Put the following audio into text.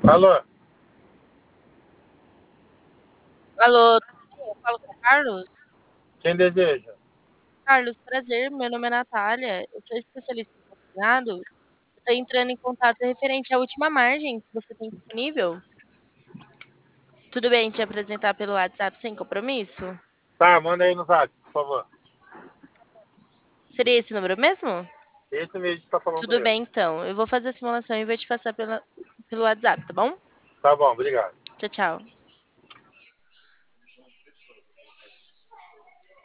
Alô, Alô, tudo bem? Eu falo com o Carlos? quem deseja? Carlos, prazer, meu nome é Natália, eu sou especialista em consignados. Estou entrando em contato referente à última margem que você tem disponível. Tudo bem te apresentar pelo WhatsApp sem compromisso? Tá, manda aí no zap, por favor. Seria esse número mesmo? Esse mesmo que tá falando Tudo comigo. bem, então. Eu vou fazer a simulação e vou te passar pelo WhatsApp, tá bom? Tá bom, obrigado. Tchau, tchau.